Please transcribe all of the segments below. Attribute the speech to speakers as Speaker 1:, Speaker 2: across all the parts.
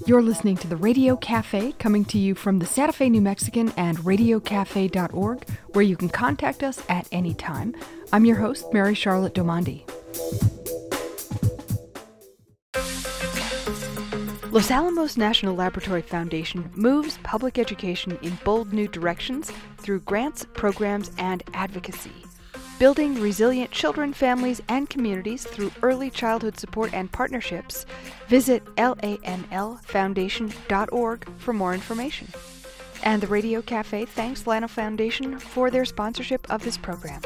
Speaker 1: You're listening to the Radio Cafe, coming to you from the Santa Fe New Mexican and radiocafe.org, where you can contact us at any time. I'm your host, Mary Charlotte Domandi. Los Alamos National Laboratory Foundation moves public education in bold new directions through grants, programs, and advocacy. Building resilient children, families, and communities through early childhood support and partnerships. Visit lanlfoundation.org for more information. And the Radio Cafe thanks Llano Foundation for their sponsorship of this program.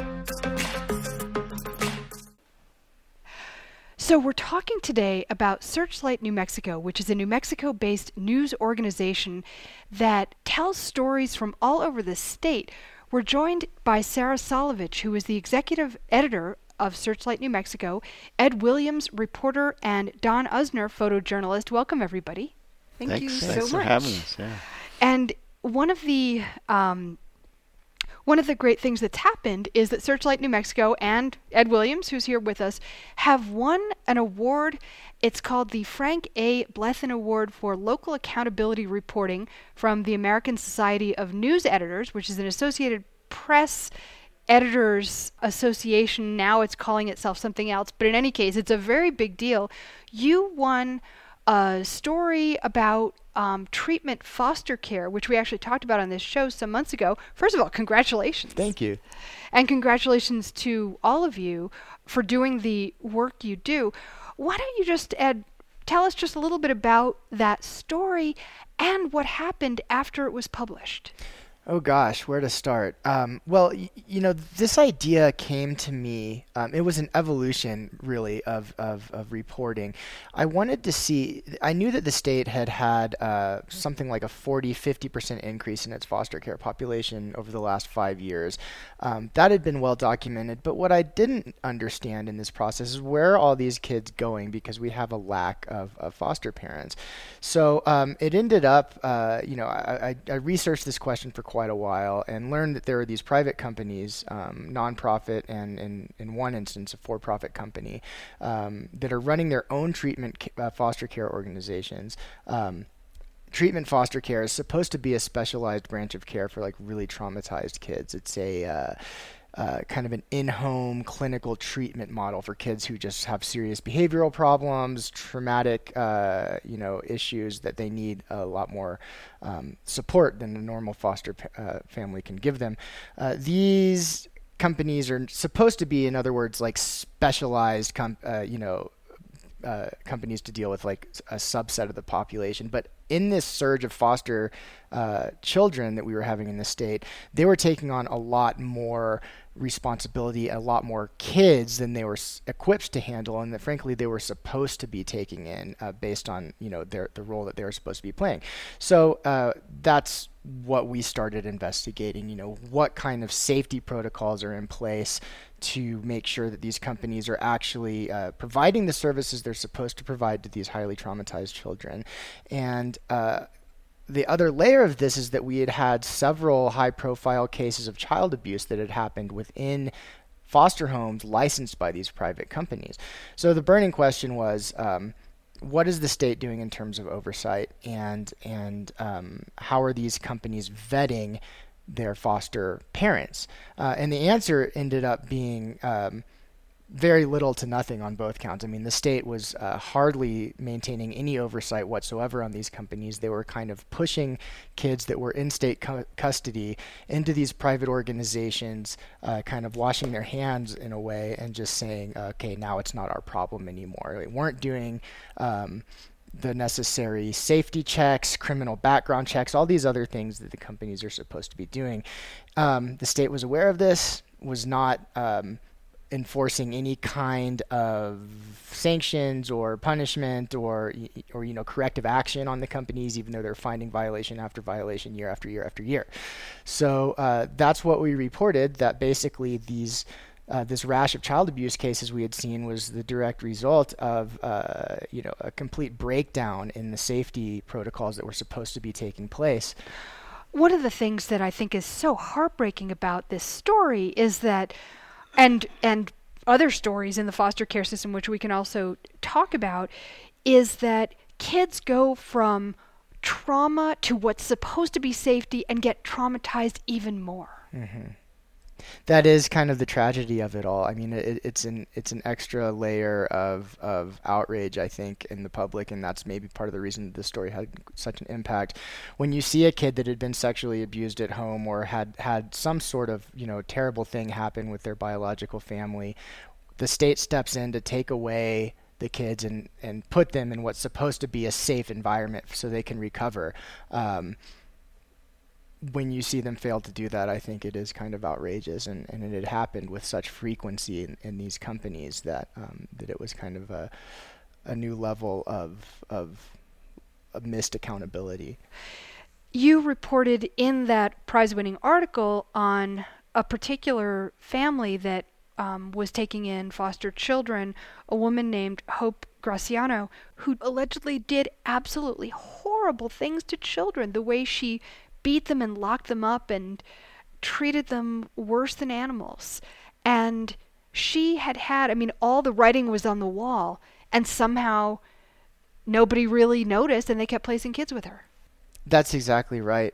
Speaker 1: So we're talking today about Searchlight New Mexico, which is a New Mexico-based news organization that tells stories from all over the state. We're joined by Sarah Solovich, who is the executive editor of Searchlight New Mexico, Ed Williams, reporter, and Don Usner, photojournalist. Welcome, everybody.
Speaker 2: Thanks
Speaker 1: you so
Speaker 2: much.
Speaker 1: Thanks
Speaker 2: for having us. Yeah.
Speaker 1: And one of the great things that's happened is that Searchlight New Mexico and Ed Williams, who's here with us, have won an award. It's called the Frank A. Blethen Award for Local Accountability Reporting from the American Society of News Editors, which is an Associated Press Editors Association. Now it's calling itself something else, but in any case, it's a very big deal. You won a story about treatment foster care, which we actually talked about on this show some months ago. First of all, congratulations.
Speaker 2: Thank you.
Speaker 1: And congratulations to all of you for doing the work you do. Why don't you just, Ed, tell us just a little bit about that story and what happened after it was published?
Speaker 3: Oh gosh, where to start? Well, this idea came to me. It was an evolution, really, of reporting. I wanted to see. I knew that the state had something like a 40-50% increase in its foster care population over the last 5 years. That had been well documented. But what I didn't understand in this process is where are all these kids going, because we have a lack of foster parents. So it ended up, I researched this question for quite a while and learned that there are these private companies, nonprofit and in one instance a for-profit company, that are running their own treatment foster care organizations. Treatment foster care is supposed to be a specialized branch of care for like really traumatized kids. It's a kind of an in-home clinical treatment model for kids who just have serious behavioral problems, traumatic, issues that they need a lot more support than a normal foster family can give them. These companies are supposed to be, in other words, like specialized, companies to deal with like a subset of the population. But in this surge of foster children that we were having in the state, they were taking on a lot more responsibility, a lot more kids than they were equipped to handle, and that frankly they were supposed to be taking in based on the role that they were supposed to be playing. So that's what we started investigating. What kind of safety protocols are in place to make sure that these companies are actually providing the services they're supposed to provide to these highly traumatized children. And the other layer of this is that we had several high-profile cases of child abuse that had happened within foster homes licensed by these private companies. So the burning question was, what is the state doing in terms of oversight, and how are these companies vetting their foster parents? And the answer ended up being very little to nothing on both counts. I mean, the state was hardly maintaining any oversight whatsoever on these companies. They were kind of pushing kids that were in state custody into these private organizations, kind of washing their hands in a way and just saying, okay, now it's not our problem anymore. They weren't doing the necessary safety checks, criminal background checks, all these other things that the companies are supposed to be doing. The state was aware of this, was not enforcing any kind of sanctions or punishment or corrective action on the companies, even though they're finding violation after violation year after year after year. So that's what we reported, that basically this rash of child abuse cases we had seen was the direct result of a complete breakdown in the safety protocols that were supposed to be taking place.
Speaker 1: One of the things that I think is so heartbreaking about this story is that and other stories in the foster care system, which we can also talk about, is that kids go from trauma to what's supposed to be safety and get traumatized even more.
Speaker 3: Mm-hmm. That is kind of the tragedy of it all. I mean, it's an extra layer of outrage, I think, in the public, and that's maybe part of the reason the story had such an impact. When you see a kid that had been sexually abused at home or had some sort of terrible thing happen with their biological family, the state steps in to take away the kids and put them in what's supposed to be a safe environment so they can recover. When you see them fail to do that, I think it is kind of outrageous, and it had happened with such frequency in these companies that it was kind of a new level of missed accountability.
Speaker 1: You reported in that prize-winning article on a particular family that was taking in foster children, a woman named Hope Graciano, who allegedly did absolutely horrible things to children, the way she beat them and locked them up and treated them worse than animals. And she had, I mean, all the writing was on the wall, and somehow nobody really noticed, and they kept placing kids with her.
Speaker 3: That's exactly right.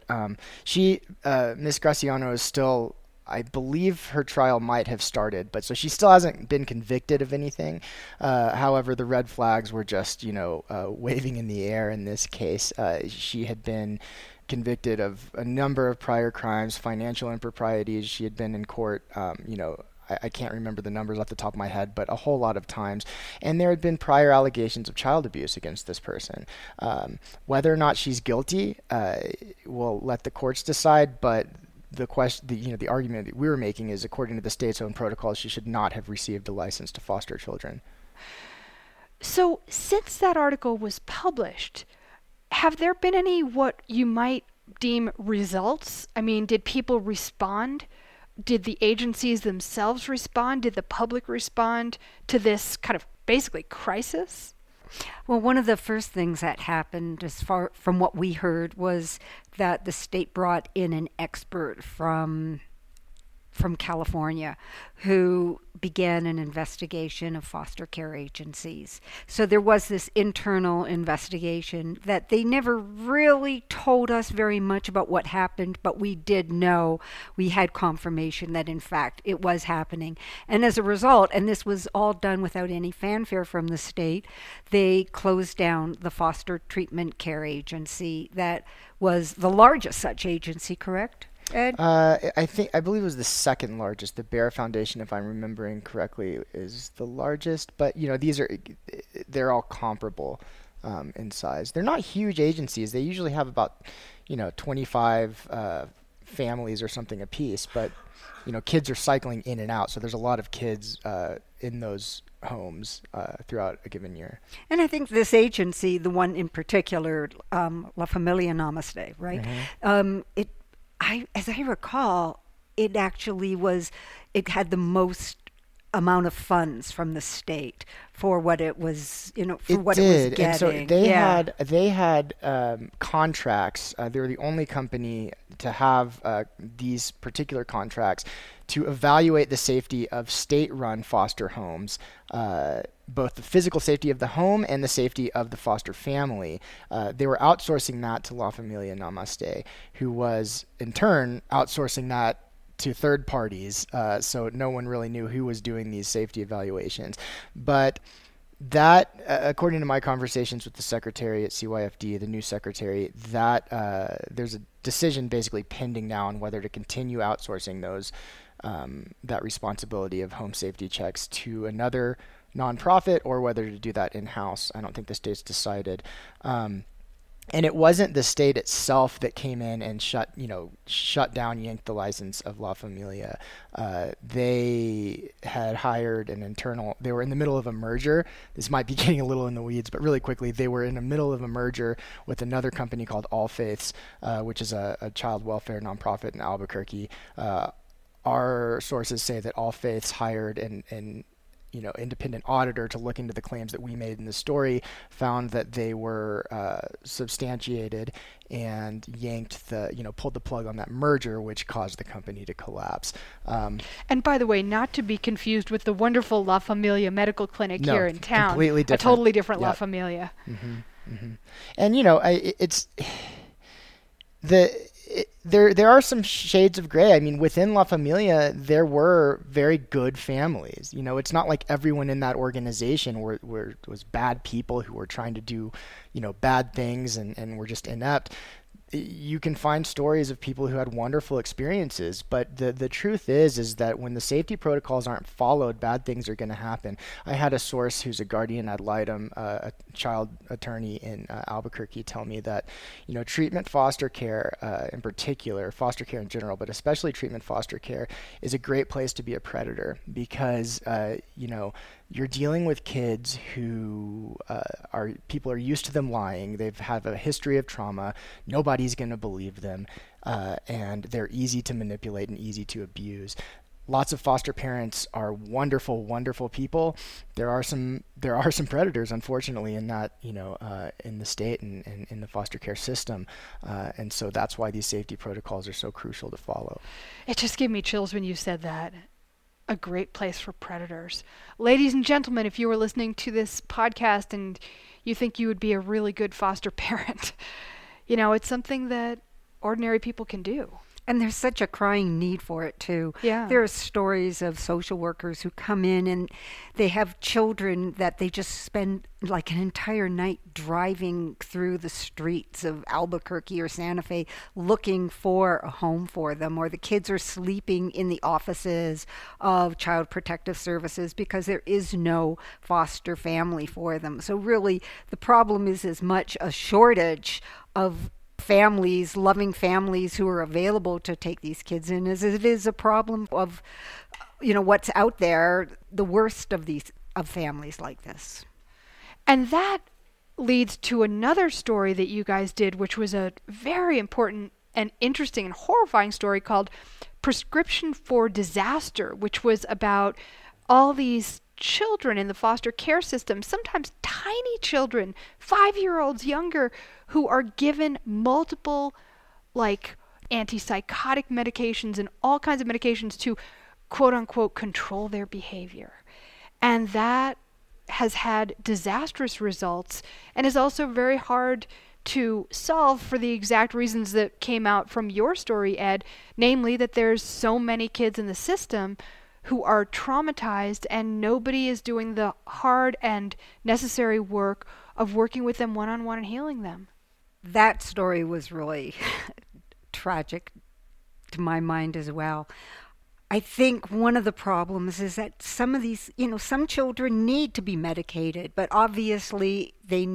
Speaker 3: Miss Graciano is still, I believe her trial might have started, but so she still hasn't been convicted of anything. However, the red flags were just, waving in the air in this case. She had been convicted of a number of prior crimes, financial improprieties. She had been in court, I can't remember the numbers off the top of my head, but a whole lot of times. And there had been prior allegations of child abuse against this person. Whether or not she's guilty, we'll let the courts decide, but the question, the argument that we were making is, according to the state's own protocols, she should not have received a license to foster children.
Speaker 1: So, since that article was published, have there been any what you might deem results? I mean, did people respond? Did the agencies themselves respond? Did the public respond to this kind of basically crisis?
Speaker 2: Well, one of the first things that happened, as far from what we heard, was that the state brought in an expert from California who began an investigation of foster care agencies. So there was this internal investigation that they never really told us very much about what happened, but we did know, we had confirmation that in fact it was happening. And as a result, and this was all done without any fanfare from the state, they closed down the foster treatment care agency that was the largest such agency, correct, Ed?
Speaker 3: I believe it was the second largest. The Bear Foundation, if I'm remembering correctly, is the largest. But they're all comparable in size. They're not huge agencies. They usually have about 25 families or something apiece. But kids are cycling in and out, so there's a lot of kids in those homes throughout a given year.
Speaker 2: And I think this agency, the one in particular, La Familia Namaste, right? Mm-hmm. As I recall, it had the most amount of funds from the state for what it was, what it was getting.
Speaker 3: And so they had contracts. They were the only company to have these particular contracts to evaluate the safety of state-run foster homes, both the physical safety of the home and the safety of the foster family. They were outsourcing that to La Familia Namaste, who was in turn outsourcing that to third parties, so no one really knew who was doing these safety evaluations. But that, according to my conversations with the secretary at CYFD, the new secretary, that there's a decision basically pending now on whether to continue outsourcing that responsibility of home safety checks to another nonprofit or whether to do that in-house. I don't think the state's decided. And it wasn't the state itself that came in and shut down, yanked the license of La Familia. They had hired an internal. They were in the middle of a merger. This might be getting a little in the weeds, but really quickly, they were in the middle of a merger with another company called All Faiths, which is a child welfare nonprofit in Albuquerque. Our sources say that All Faiths hired an independent auditor to look into the claims that we made in the story, found that they were substantiated, and pulled the plug on that merger, which caused the company to collapse.
Speaker 1: And by the way, not to be confused with the wonderful La Familia Medical Clinic here in town.
Speaker 3: Completely different.
Speaker 1: A totally different La Familia.
Speaker 3: Mm-hmm. And there are some shades of gray. I mean, within La Familia, there were very good families. It's not like everyone in that organization was bad people who were trying to do, bad things and were just inept. You can find stories of people who had wonderful experiences, but the truth is that when the safety protocols aren't followed, bad things are going to happen. I had a source who's a guardian ad litem, a child attorney in Albuquerque, tell me that, treatment foster care, in particular, foster care in general, but especially treatment foster care, is a great place to be a predator because, you're dealing with kids who people are used to them lying. They've had a history of trauma. Nobody's going to believe them, and they're easy to manipulate and easy to abuse. Lots of foster parents are wonderful, wonderful people. There are some predators, unfortunately, in that in the state and in the foster care system, and so that's why these safety protocols are so crucial to follow.
Speaker 1: It just gave me chills when you said that. A great place for predators. Ladies and gentlemen, if you were listening to this podcast and you think you would be a really good foster parent, it's something that ordinary people can do.
Speaker 2: And there's such a crying need for it, too.
Speaker 1: Yeah.
Speaker 2: There are stories of social workers who come in and they have children that they just spend like an entire night driving through the streets of Albuquerque or Santa Fe looking for a home for them, or the kids are sleeping in the offices of Child Protective Services because there is no foster family for them. So really, the problem is as much a shortage of families, loving families who are available to take these kids in as it is a problem of, what's out there, the worst of families like this.
Speaker 1: And that leads to another story that you guys did, which was a very important and interesting and horrifying story called Prescription for Disaster, which was about all these children in the foster care system, sometimes tiny children, 5-year-olds younger, who are given multiple antipsychotic medications and all kinds of medications to quote unquote control their behavior. And that has had disastrous results and is also very hard to solve for the exact reasons that came out from your story, Ed, namely that there's so many kids in the system who are traumatized and nobody is doing the hard and necessary work of working with them one-on-one and healing them.
Speaker 2: That story was really tragic to my mind as well. I think one of the problems is that some of these, some children need to be medicated, but obviously there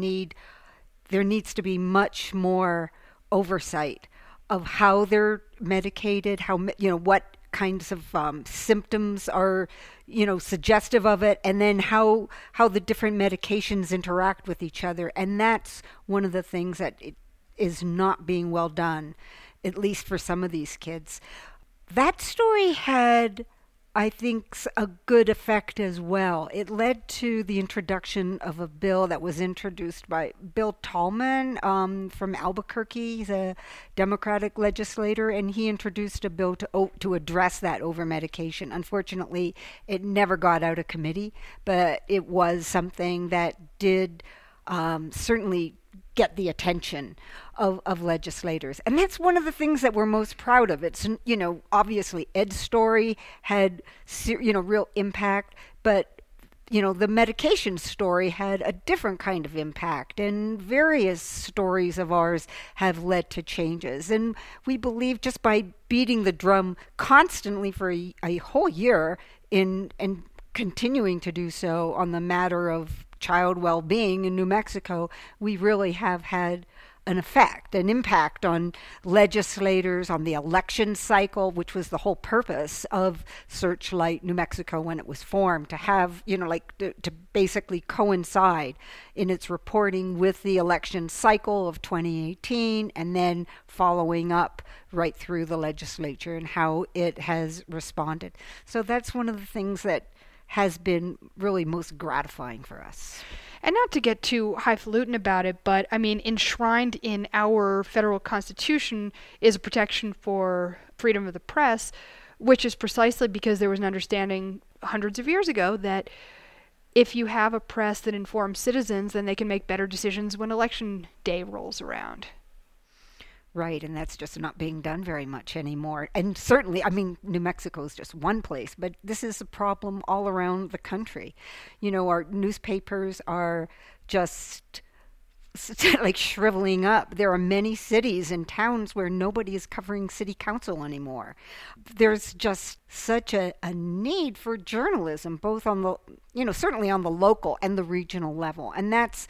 Speaker 2: needs to be much more oversight of how they're medicated, what kinds of symptoms are, suggestive of it, and then how the different medications interact with each other. And that's one of the things that is not being well done, at least for some of these kids. That story had, I think, a good effect as well. It led to the introduction of a bill that was introduced by Bill Tallman from Albuquerque. He's a Democratic legislator, and he introduced a bill to address that over-medication. Unfortunately, it never got out of committee, but it was something that did certainly get the attention of legislators. And that's one of the things that we're most proud of. It's, obviously Ed's story had, real impact, but, the medication story had a different kind of impact, and various stories of ours have led to changes. And we believe just by beating the drum constantly for a whole year and continuing to do so on the matter of child well-being in New Mexico, we really have had an impact on legislators, on the election cycle, which was the whole purpose of Searchlight New Mexico when it was formed, to have, to basically coincide in its reporting with the election cycle of 2018, and then following up right through the legislature and how it has responded. So that's one of the things that has been really most gratifying for us.
Speaker 1: And not to get too highfalutin about it, but enshrined in our federal constitution is a protection for freedom of the press, which is precisely because there was an understanding hundreds of years ago that if you have a press that informs citizens, then they can make better decisions when election day rolls around.
Speaker 2: Right, and that's just not being done very much anymore. And certainly, I mean, New Mexico is just one place, but this is a problem all around the country. You know, our newspapers are just like shriveling up. There are many cities and towns where nobody is covering city council anymore. There's just such a need for journalism, both on the, you know, certainly on the local and the regional level. And that's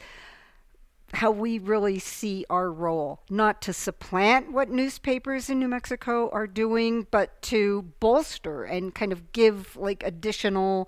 Speaker 2: how we really see our role, not to supplant what newspapers in New Mexico are doing, but to bolster and kind of give like additional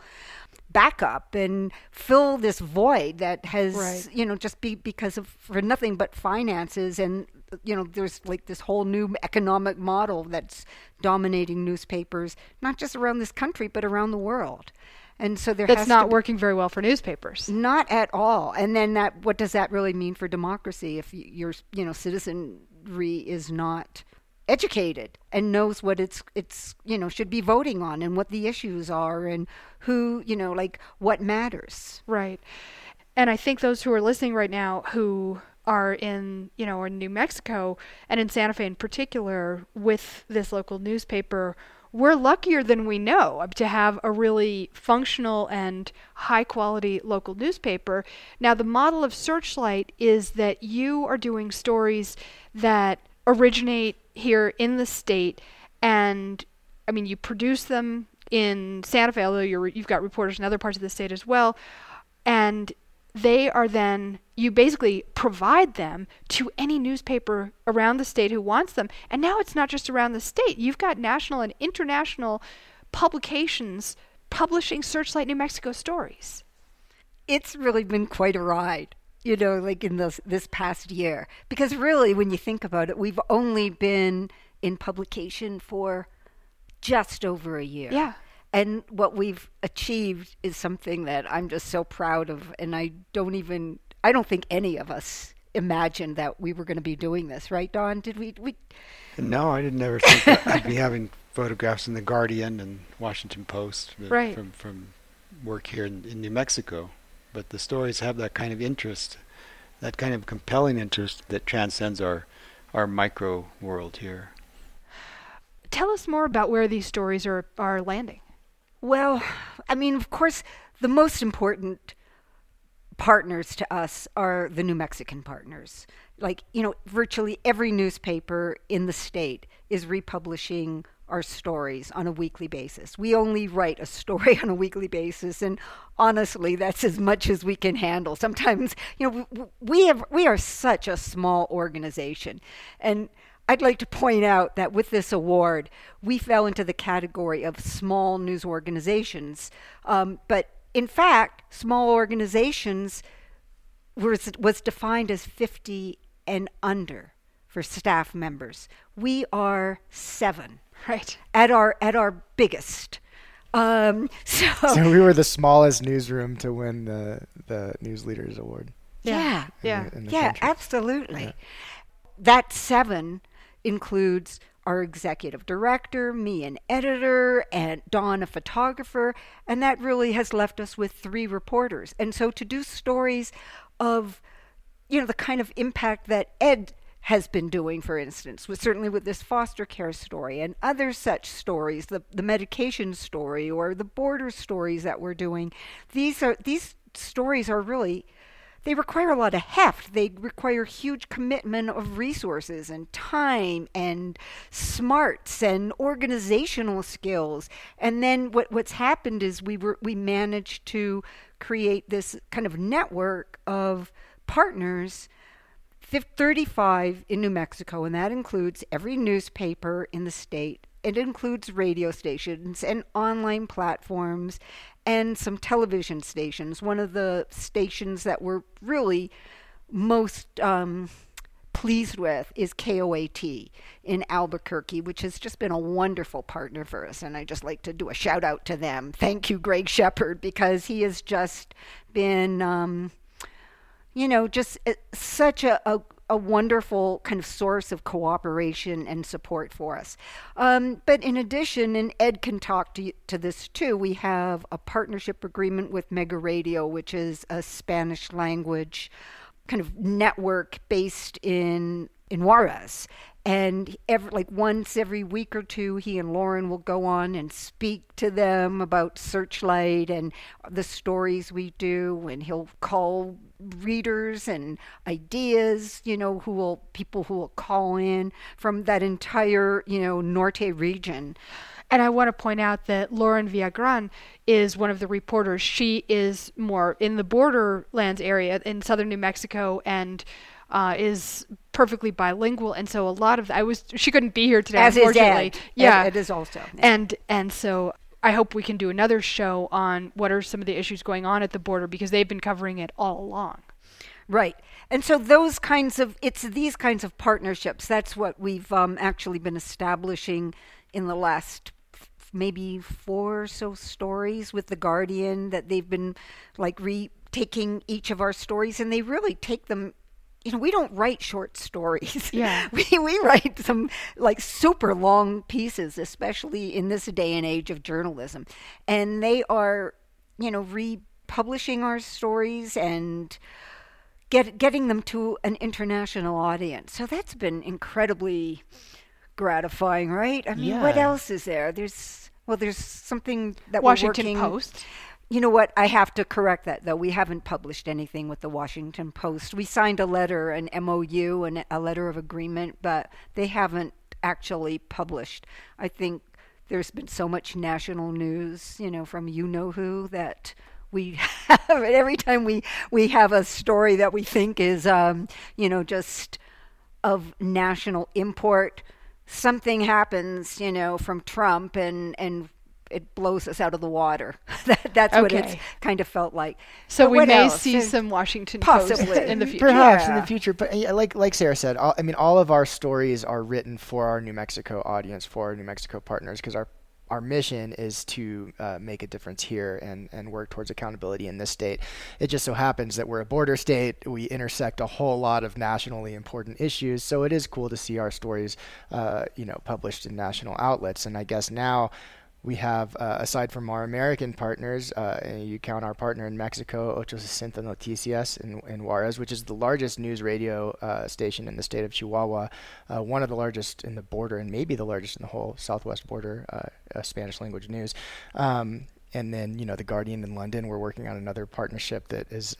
Speaker 2: backup and fill this void that has,
Speaker 1: Right.
Speaker 2: you know, just because of for nothing but finances. And, you know, there's like this whole new economic model that's dominating newspapers, not just around this country, but around the world. And so there
Speaker 1: That's
Speaker 2: has
Speaker 1: not
Speaker 2: to be,
Speaker 1: working very well for newspapers.
Speaker 2: not at all. And then that, what does that really mean for democracy if your, you know, citizenry is not educated and knows what it's you know, should be voting on and what the issues are and who, you know, like what matters.
Speaker 1: Right. And I think those who are listening right now who are in, you know, in New Mexico and in Santa Fe in particular with this local newspaper, we're luckier than we know to have a really functional and high quality local newspaper. Now, the model of Searchlight is that you are doing stories that originate here in the state, and I mean, you produce them in Santa Fe, although you've got reporters in other parts of the state as well, and they are then, you basically provide them to any newspaper around the state who wants them. And now it's not just around the state. You've got national and international publications publishing Searchlight New Mexico stories.
Speaker 2: It's really been quite a ride, you know, like in this past year. Because really, when you think about it, we've only been in publication for just over a year.
Speaker 1: Yeah.
Speaker 2: And what we've achieved is something that I'm just so proud of. And I don't think any of us imagined that we were going to be doing this. Right, Don? Did we?
Speaker 4: No, I didn't ever think that I'd be having photographs in the Guardian and Washington Post
Speaker 1: Right.
Speaker 4: from work here in New Mexico. But the stories have that kind of interest, that kind of compelling interest that transcends our micro world here.
Speaker 1: Tell us more about where these stories are landing.
Speaker 2: Well, I mean, of course, the most important partners to us are the New Mexican partners. Like, you know, virtually every newspaper in the state is republishing our stories on a weekly basis. We only write a story on a weekly basis, and honestly, that's as much as we can handle. Sometimes, you know, we are such a small organization, and I'd like to point out that with this award, we fell into the category of small news organizations. But in fact, small organizations was defined as 50 and under for staff members. We are 7.
Speaker 1: Right.
Speaker 2: At our biggest. So
Speaker 3: we were the smallest newsroom to win the News Leaders Award.
Speaker 2: Yeah.
Speaker 3: in the
Speaker 2: Yeah,
Speaker 3: country.
Speaker 2: absolutely.
Speaker 3: Yeah.
Speaker 2: That 7 includes our executive director, me an editor, and Dawn a photographer, and that really has left us with 3 reporters. And so to do stories of, you know, the kind of impact that Ed has been doing, for instance, certainly with this foster care story and other such stories, the medication story or the border stories that we're doing, these stories are really, they require a lot of heft. They require huge commitment of resources and time and smarts and organizational skills. And then what's happened is we managed to create this kind of network of partners, 35 in New Mexico, and that includes every newspaper in the state. It includes radio stations and online platforms and some television stations. One of the stations that we're really most pleased with is KOAT in Albuquerque, which has just been a wonderful partner for us. And I just like to do a shout out to them. Thank you, Greg Shepard, because he has just been, you know, just such a a wonderful kind of source of cooperation and support for us. But in addition, and Ed can talk to this too, we have a partnership agreement with Mega Radio, which is a Spanish language kind of network based in Juarez. And once every week or two, he and Lauren will go on and speak to them about Searchlight and the stories we do. And he'll call readers and ideas, people who will call in from that entire, Norte region.
Speaker 1: And I want to point out that Lauren Villagran is one of the reporters. She is more in the borderlands area in southern New Mexico and is perfectly bilingual, and so a lot of she couldn't be here today,
Speaker 2: as
Speaker 1: unfortunately.
Speaker 2: Is Ed.
Speaker 1: Yeah,
Speaker 2: it is also. Yeah.
Speaker 1: And so I hope we can do another show on what are some of the issues going on at the border, because they've been covering it all along.
Speaker 2: Right. And so it's these kinds of partnerships. That's what we've actually been establishing in the last maybe 4 or so stories with The Guardian, that they've been taking each of our stories, and they really take them. We don't write short stories.
Speaker 1: Yeah.
Speaker 2: We write some super long pieces, especially in this day and age of journalism. And they are, republishing our stories and getting them to an international audience. So that's been incredibly gratifying, right? I mean, What else is there? There's something that
Speaker 1: Washington
Speaker 2: we're working.
Speaker 1: Post.
Speaker 2: You know what? I have to correct that, though. We haven't published anything with the Washington Post. We signed a letter, an MOU, and a letter of agreement, but they haven't actually published. I think there's been so much national news, from you-know-who, that we have every time we have a story that we think is, just of national import, something happens, from Trump, and it blows us out of the water. That's what it's kind of felt like.
Speaker 1: So we may see some Washington Post in the future.
Speaker 3: Perhaps in the future. But like Sarah said, all of our stories are written for our New Mexico audience, for our New Mexico partners, because our mission is to make a difference here and work towards accountability in this state. It just so happens that we're a border state. We intersect a whole lot of nationally important issues. So it is cool to see our stories, published in national outlets. And I guess now we have, aside from our American partners, you count our partner in Mexico, 860 Noticias in Juarez, which is the largest news radio station in the state of Chihuahua, one of the largest in the border, and maybe the largest in the whole southwest border, Spanish language news. And then, The Guardian in London, we're working on another partnership that is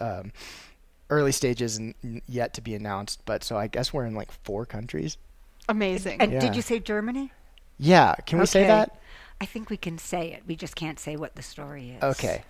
Speaker 3: early stages and yet to be announced. But so I guess we're in 4 countries.
Speaker 1: Amazing.
Speaker 2: And did you say Germany?
Speaker 3: Yeah. Can we say that?
Speaker 2: I think we can say it. We just can't say what the story is.
Speaker 3: Okay.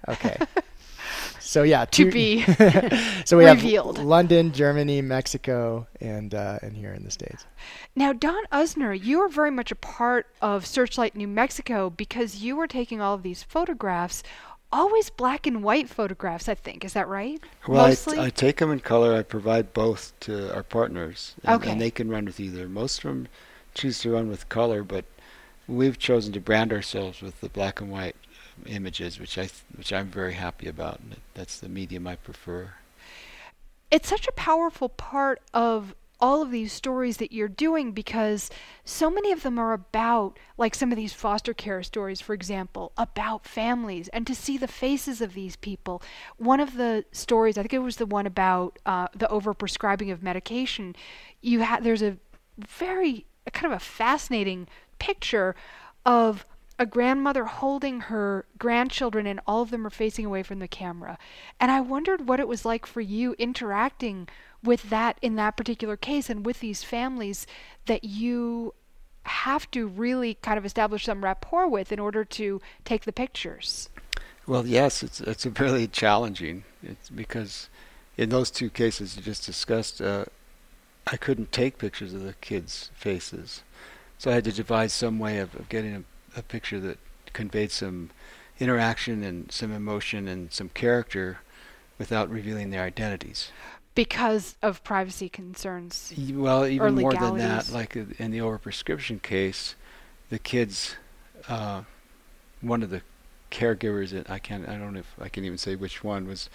Speaker 3: So
Speaker 1: to be
Speaker 3: so we
Speaker 1: revealed.
Speaker 3: have London, Germany, Mexico, and here in the States.
Speaker 1: Now, Don Usner, you are very much a part of Searchlight New Mexico, because you were taking all of these photographs, always black and white photographs, I think. Is that right?
Speaker 4: Well,
Speaker 1: Mostly?
Speaker 4: I take them in color. I provide both to our partners,
Speaker 1: Okay.
Speaker 4: and they can run with either. Most of them choose to run with color, but we've chosen to brand ourselves with the black and white images, which I'm very happy about. That's the medium I prefer.
Speaker 1: It's such a powerful part of all of these stories that you're doing, because so many of them are about, like some of these foster care stories, for example, about families, and to see the faces of these people. One of the stories, I think it was the one about the overprescribing of medication, there's a very kind of a fascinating picture of a grandmother holding her grandchildren, and all of them are facing away from the camera. And I wondered what it was like for you interacting with that in that particular case, and with these families that you have to really kind of establish some rapport with in order to take the pictures.
Speaker 4: Well, yes, it's really challenging. It's because in those 2 cases you just discussed, I couldn't take pictures of the kids' faces. So I had to devise some way of getting a picture that conveyed some interaction and some emotion and some character without revealing their identities.
Speaker 1: Because of privacy concerns.
Speaker 4: Well, even more than that,
Speaker 1: legalities.
Speaker 4: like in the overprescription case, the kids, one of the caregivers, I don't know if I can even say which one,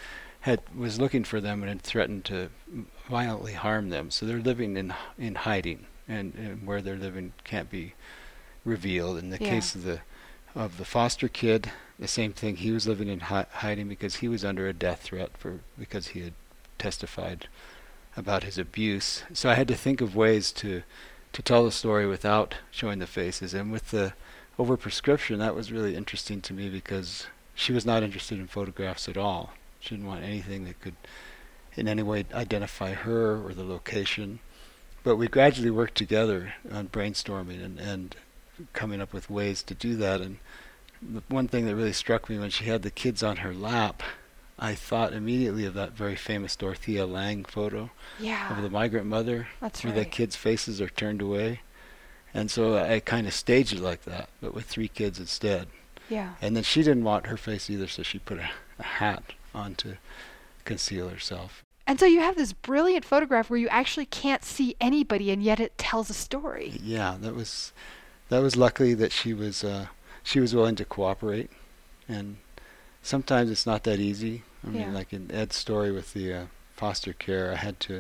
Speaker 4: was looking for them and had threatened to violently harm them. So they're living in hiding, and where they're living can't be revealed. In the case of the foster kid, the same thing. He was living in hiding because he was under a death threat because he had testified about his abuse. So I had to think of ways to tell the story without showing the faces. And with the overprescription, that was really interesting to me because she was not interested in photographs at all. She didn't want anything that could in any way identify her or the location. But we gradually worked together on brainstorming and coming up with ways to do that. And the one thing that really struck me when she had the kids on her lap, I thought immediately of that very famous Dorothea Lange photo of the migrant mother.
Speaker 1: That's
Speaker 4: where
Speaker 1: right.
Speaker 4: the kids' faces are turned away. And so I kind of staged it like that, but with 3 kids instead.
Speaker 1: Yeah.
Speaker 4: And then she didn't want her face either, so she put a hat on to conceal herself.
Speaker 1: And so you have this brilliant photograph where you actually can't see anybody, and yet it tells a story.
Speaker 4: Yeah, that was luckily that she was willing to cooperate, and sometimes it's not that easy. I mean, like in Ed's story with the foster care,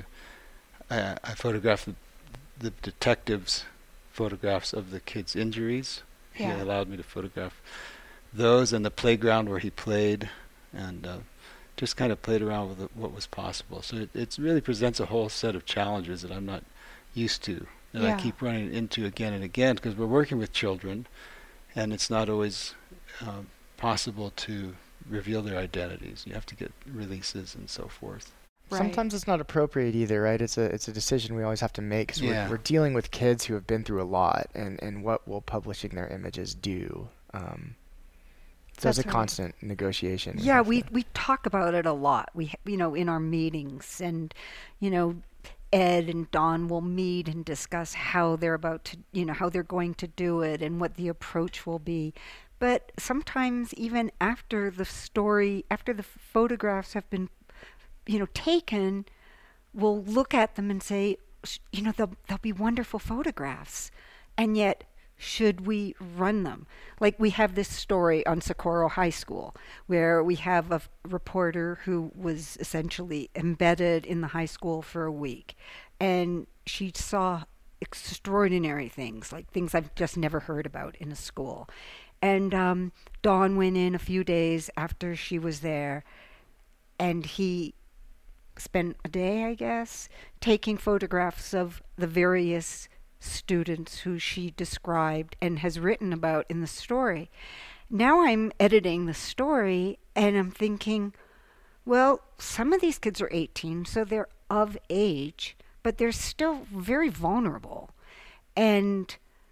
Speaker 4: I photographed the detectives' photographs of the kids' injuries. He allowed me to photograph those and the playground where he played, and just kind of played around with what was possible. So it really presents a whole set of challenges that I'm not used to, that I keep running into again and again, because we're working with children, and it's not always possible to reveal their identities. You have to get releases and so forth.
Speaker 1: Right.
Speaker 3: Sometimes it's not appropriate either, right? It's a decision we always have to make, because we're dealing with kids who have been through a lot, and what will publishing their images do? So it's a constant negotiation.
Speaker 2: Yeah, we talk about it a lot. We in our meetings, and Ed and Don will meet and discuss how they're about to, how they're going to do it and what the approach will be. But sometimes even after the photographs have been taken, we'll look at them and say, they'll be wonderful photographs, and yet should we run them? Like we have this story on Socorro High School where we have a reporter who was essentially embedded in the high school for a week, and she saw extraordinary things, like things I've just never heard about in a school. And Don went in a few days after she was there, and he spent a day, I guess, taking photographs of the various students who she described and has written about in the story. Now I'm editing the story, and I'm thinking, well, some of these kids are 18, so they're of age, but they're still very vulnerable and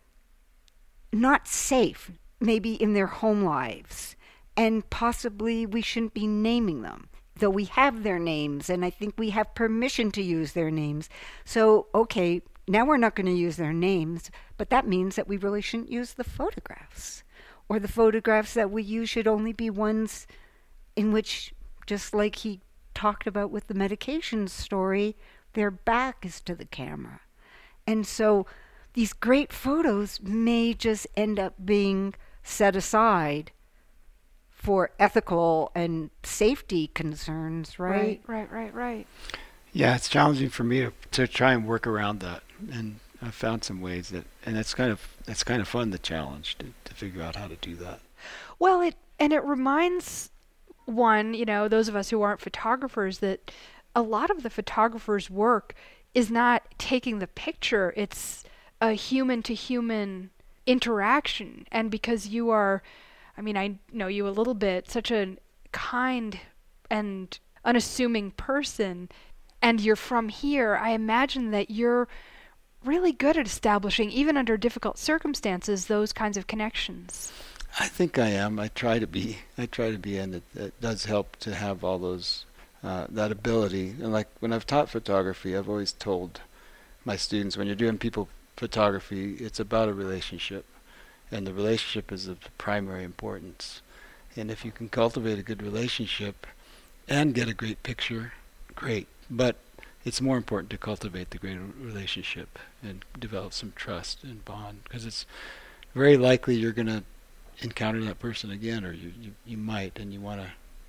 Speaker 2: not safe, maybe in their home lives, and possibly we shouldn't be naming them, though we have their names, and I think we have permission to use their names. So, okay, now we're not going to use their names, but that means that we really shouldn't use the photographs. Or the photographs that we use should only be ones in which, just like he talked about with the medication story, their back is to the camera. And so these great photos may just end up being set aside for ethical and safety concerns, right?
Speaker 1: Right.
Speaker 4: Yeah, it's challenging for me to try and work around that, and I found some ways and it's kind of fun, the challenge to figure out how to do that.
Speaker 1: Well, it reminds one, those of us who aren't photographers, that a lot of the photographer's work is not taking the picture; it's a human-to-human interaction. And because you are, I know you a little bit, such a kind and unassuming person, and you're from here, I imagine that you're really good at establishing, even under difficult circumstances, those kinds of connections.
Speaker 4: I think I am. I try to be, and it does help to have all those, that ability. And like when I've taught photography, I've always told my students, when you're doing people photography, it's about a relationship, and the relationship is of primary importance. And if you can cultivate a good relationship and get a great picture, great. But it's more important to cultivate the great relationship and develop some trust and bond, because it's very likely you're going to encounter that person again, or you might, and you want to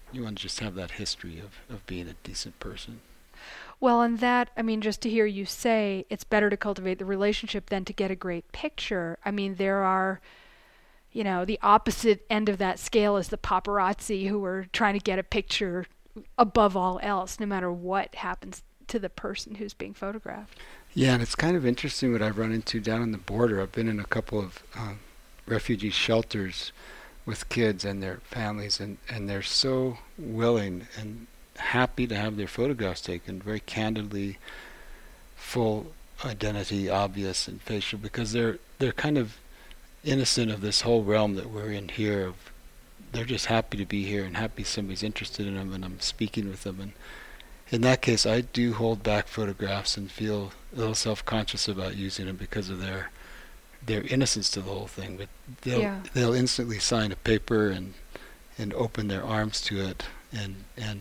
Speaker 4: You want to just have that history of being a decent person.
Speaker 1: Well, and that, I mean, just to hear you say it's better to cultivate the relationship than to get a great picture. I mean, there are, the opposite end of that scale is the paparazzi who are trying to get a picture above all else, no matter what happens to the person who's being photographed.
Speaker 4: Yeah, and it's kind of interesting what I've run into down on the border. I've been in a couple of refugee shelters with kids and their families, and they're so willing and happy to have their photographs taken very candidly, full identity obvious and facial, because they're kind of innocent of this whole realm that we're in here. They're just happy to be here and happy somebody's interested in them and I'm speaking with them. And in that case, I do hold back photographs and feel a little self-conscious about using them because of their innocence to the whole thing. But they'll instantly sign a paper and open their arms to it, and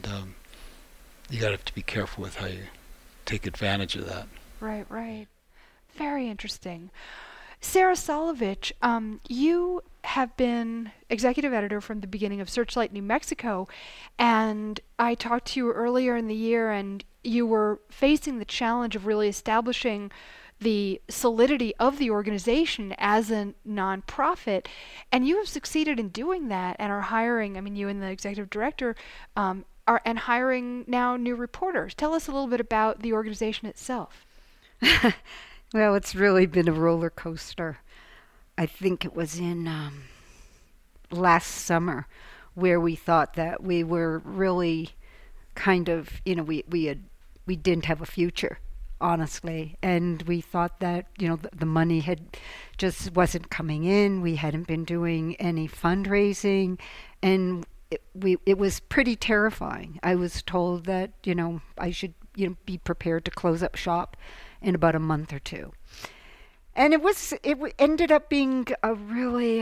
Speaker 4: you got to have to be careful with how you take advantage of that.
Speaker 1: Right. Very interesting. Sarah Solovich, you have been executive editor from the beginning of Searchlight New Mexico, and I talked to you earlier in the year, and you were facing the challenge of really establishing the solidity of the organization as a nonprofit, and you have succeeded in doing that and are hiring, you and the executive director are hiring now new reporters. Tell us a little bit about the organization itself.
Speaker 2: Well, it's really been a roller coaster. I think it was in last summer where we thought that we were really kind of, we didn't have a future, honestly. And we thought that, the money just wasn't coming in. We hadn't been doing any fundraising, and it was pretty terrifying. I was told that, I should, be prepared to close up shop in about a month or two. And it ended up being a really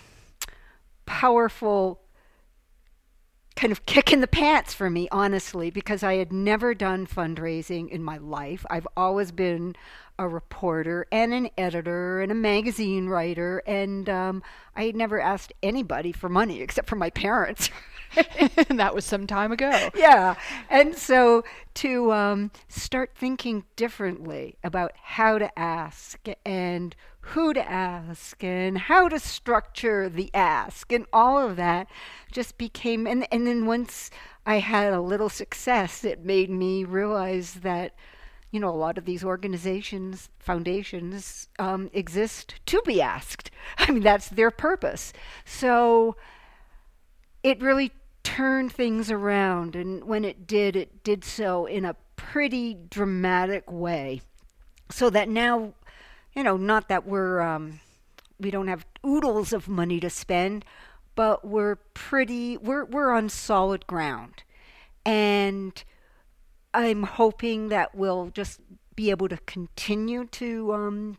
Speaker 2: powerful kind of kick in the pants for me, honestly, because I had never done fundraising in my life. I've always been a reporter and an editor and a magazine writer, and I had never asked anybody for money except for my parents.
Speaker 1: And that was some time ago.
Speaker 2: Yeah. And so to start thinking differently about how to ask and who to ask and how to structure the ask and all of that just became, and then once I had a little success, it made me realize that, a lot of these organizations, foundations, exist to be asked. That's their purpose. So it really turned things around, and when it did so in a pretty dramatic way, so that now, not that we don't have oodles of money to spend, but we're on solid ground, and I'm hoping that we'll just be able to continue to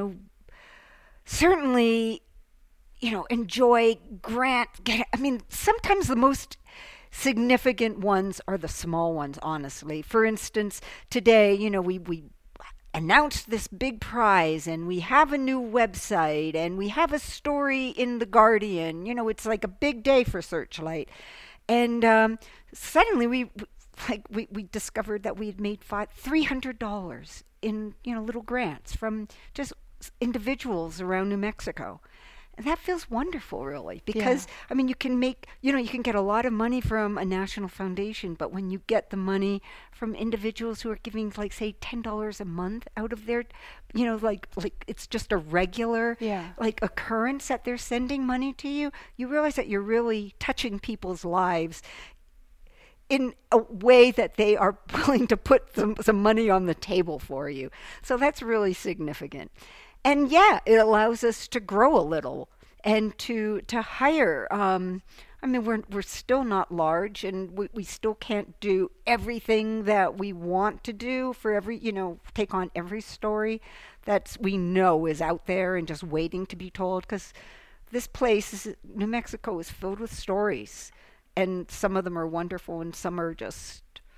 Speaker 2: certainly enjoy sometimes the most significant ones are the small ones, honestly. For instance, today, we announced this big prize, and we have a new website, and we have a story in The Guardian. It's like a big day for Searchlight. And suddenly we discovered that we had made $300 in, little grants from just individuals around New Mexico. And that feels wonderful, really, because, you can you can get a lot of money from a national foundation, but when you get the money from individuals who are giving, say, $10 a month out of their, like it's just a regular, occurrence that they're sending money to you, you realize that you're really touching people's lives in a way that they are willing to put some money on the table for you. So that's really significant. And it allows us to grow a little and to hire. We're still not large, and we still can't do everything that we want to do for take on every story that we know is out there and just waiting to be told. Because this place, New Mexico, is filled with stories, and some of them are wonderful, and some are just,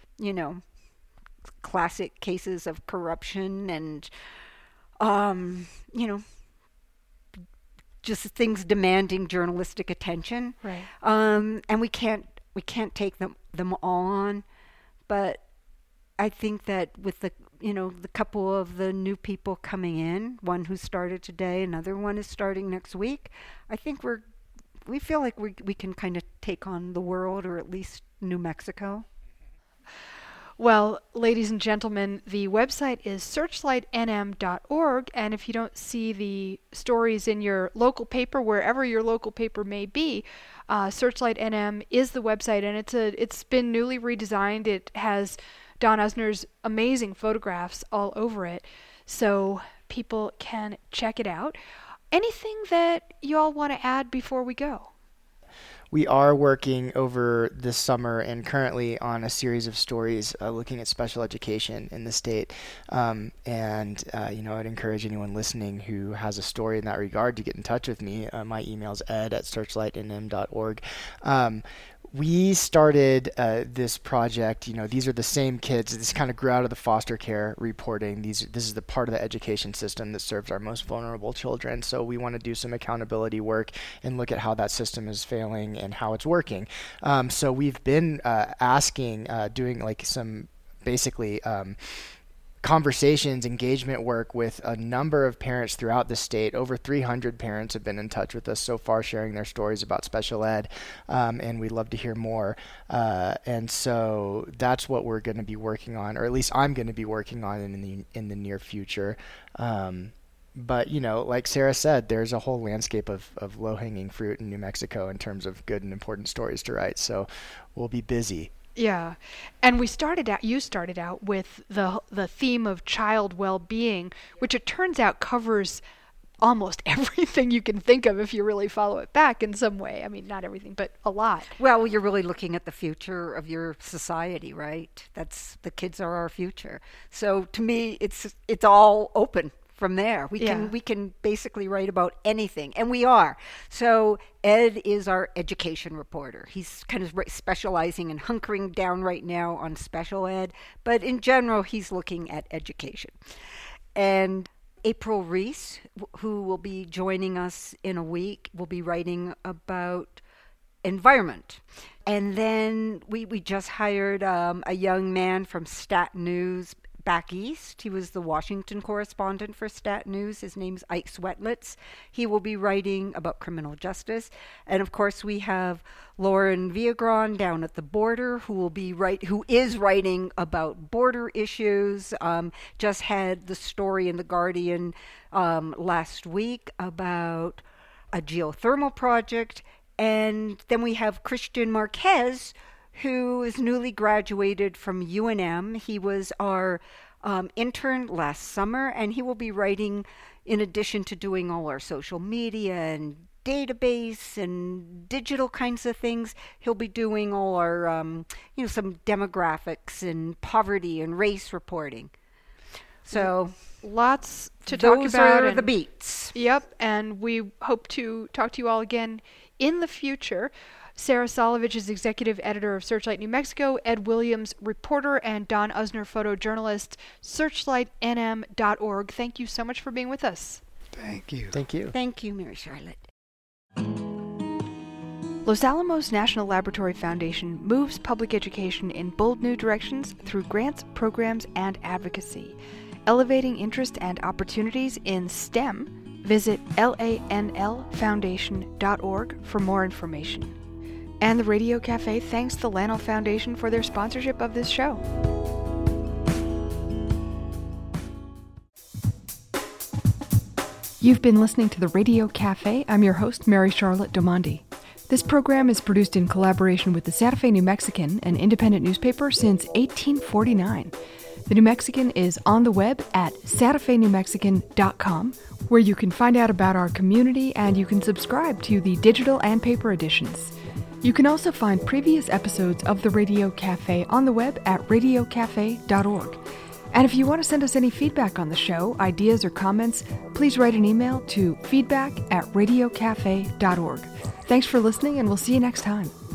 Speaker 2: classic cases of corruption and just things demanding journalistic attention.
Speaker 1: Right.
Speaker 2: And we can't take them all on, but I think that with the couple of the new people coming in, one who started today, another one is starting next week, I think we feel like we can kind of take on the world, or at least New Mexico.
Speaker 1: Well, ladies and gentlemen, the website is searchlightnm.org, and if you don't see the stories in your local paper, wherever your local paper may be, Searchlight NM is the website, and it's been newly redesigned. It has Don Usner's amazing photographs all over it, so people can check it out. Anything that you all want to add before we go?
Speaker 3: We are working over this summer and currently on a series of stories looking at special education in the state. I'd encourage anyone listening who has a story in that regard to get in touch with me. My email is ed@searchlightnm.org. We started this project. These are the same kids. This kind of grew out of the foster care reporting. This is the part of the education system that serves our most vulnerable children. So we want to do some accountability work and look at how that system is failing and how it's working. So we've been doing like some basically conversations, engagement work with a number of parents throughout the state. Over 300 parents have been in touch with us so far, sharing their stories about special ed, and we'd love to hear more. And so that's what we're going to be working on, or at least I'm going to be working on in the near future. But, like Sarah said, there's a whole landscape of low-hanging fruit in New Mexico in terms of good and important stories to write. So we'll be busy.
Speaker 1: Yeah, and you started out with the theme of child well-being, which it turns out covers almost everything you can think of if you really follow it back in some way. I mean, not everything, but a lot.
Speaker 2: Well, you're really looking at the future of your society, right? The kids are our future. So to me, it's all open. From there, we can basically write about anything, and we are. So Ed is our education reporter. He's kind of specializing and hunkering down right now on special ed, but in general, he's looking at education. And April Reese, who will be joining us in a week, will be writing about environment. And then we just hired a young man from Stat News back east. He was the Washington correspondent for Stat News. His name's Ike Swetlitz. He will be writing about criminal justice. And of course, we have Lauren Viagron down at the border, who is writing about border issues. Just had the story in The Guardian last week about a geothermal project. And then we have Christian Marquez, who is newly graduated from UNM. He was our intern last summer, and he will be writing, in addition to doing all our social media and database and digital kinds of things, he'll be doing all our, some demographics and poverty and race reporting. So
Speaker 1: lots to talk about.
Speaker 2: Those are the beats.
Speaker 1: Yep, and we hope to talk to you all again in the future. Sarah Solovich is executive editor of Searchlight New Mexico, Ed Williams, reporter, and Don Usner, photojournalist, searchlightnm.org. Thank you so much for being with us.
Speaker 4: Thank you.
Speaker 3: Thank you.
Speaker 2: Thank you, Mary Charlotte.
Speaker 1: Los Alamos National Laboratory Foundation moves public education in bold new directions through grants, programs, and advocacy. Elevating interest and opportunities in STEM, visit lanlfoundation.org for more information. And the Radio Cafe thanks the Lanel Foundation for their sponsorship of this show. You've been listening to the Radio Cafe. I'm your host, Mary Charlotte Domandi. This program is produced in collaboration with the Santa Fe New Mexican, an independent newspaper since 1849. The New Mexican is on the web at santafenewmexican.com, where you can find out about our community and you can subscribe to the digital and paper editions. You can also find previous episodes of the Radio Cafe on the web at radiocafe.org. And if you want to send us any feedback on the show, ideas or comments, please write an email to feedback@radiocafe.org. Thanks for listening, and we'll see you next time.